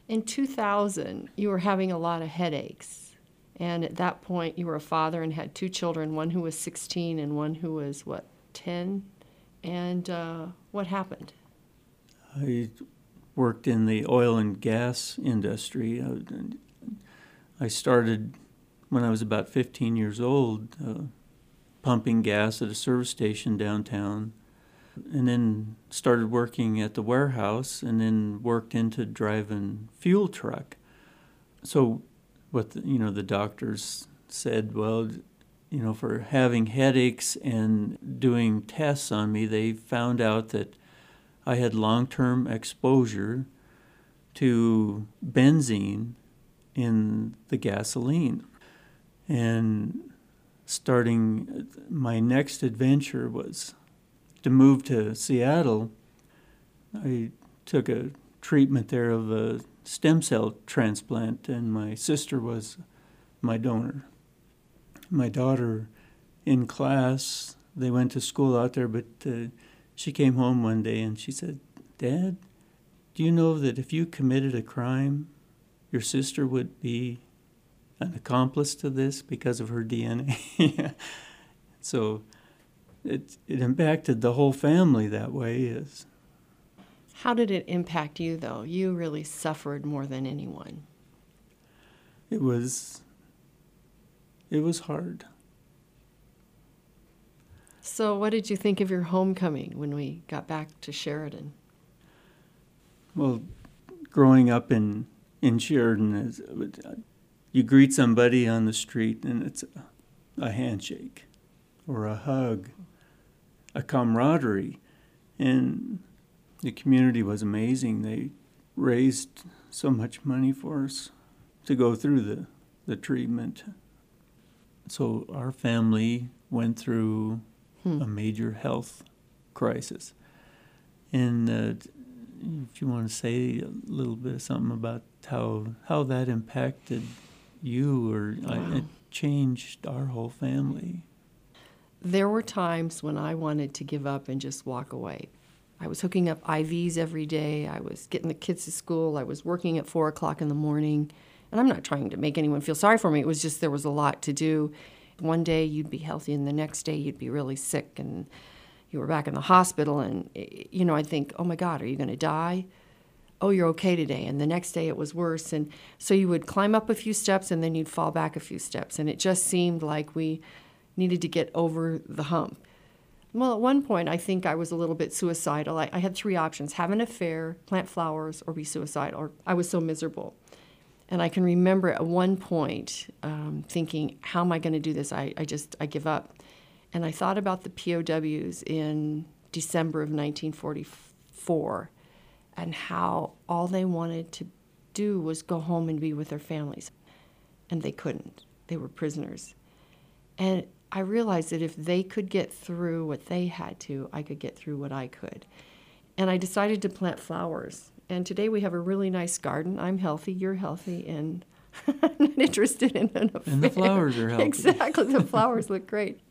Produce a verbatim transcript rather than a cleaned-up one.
In two thousand, you were having a lot of headaches. And at that point, you were a father and had two children, one who was sixteen and one who was, what, ten? And uh, what happened? I worked in the oil and gas industry. I started when I was about fifteen years old, uh, pumping gas at a service station downtown, and then started working at the warehouse, and then worked into driving fuel truck. So what the, you know, the doctors said, well, you know, for having headaches and doing tests on me, they found out that I had long-term exposure to benzene in the gasoline. And starting, my next adventure was to move to Seattle. I took a treatment there of a stem cell transplant, and my sister was my donor. My daughter, in class, they went to school out there, but uh, she came home one day and she said, "Dad, do you know that if you committed a crime, your sister would be an accomplice to this because of her D N A?" So it, it impacted the whole family that way. Is How did it impact you, though? You really suffered more than anyone. It was, it was hard. So what did you think of your homecoming when we got back to Sheridan? Well, growing up in, in Sheridan, is, you greet somebody on the street and it's a, a handshake or a hug, a camaraderie. And the community was amazing. They raised so much money for us to go through the, the treatment. So our family went through hmm. a major health crisis. And uh, if you want to say a little bit of something about how how that impacted you, or wow. I, it changed our whole family. There were times when I wanted to give up and just walk away. I was hooking up I Vs every day. I was getting the kids to school. I was working at four o'clock in the morning. And I'm not trying to make anyone feel sorry for me. It was just there was a lot to do. One day you'd be healthy, and the next day you'd be really sick, and you were back in the hospital. And, you know, I'd think, oh, my God, are you going to die? Oh, you're okay today. And the next day it was worse. And so you would climb up a few steps, and then you'd fall back a few steps. And it just seemed like we needed to get over the hump. Well, at one point, I think I was a little bit suicidal. I, I had three options: have an affair, plant flowers, or be suicidal. Or I was so miserable. And I can remember at one point um, thinking, how am I going to do this? I, I just, I give up. And I thought about the P O Ws in December of nineteen forty-four and how all they wanted to do was go home and be with their families. And they couldn't. They were prisoners. And I realized that if they could get through what they had to, I could get through what I could. And I decided to plant flowers. And today we have a really nice garden. I'm healthy, you're healthy, and I'm not interested in an affair. And the flowers are healthy. Exactly, the flowers look great.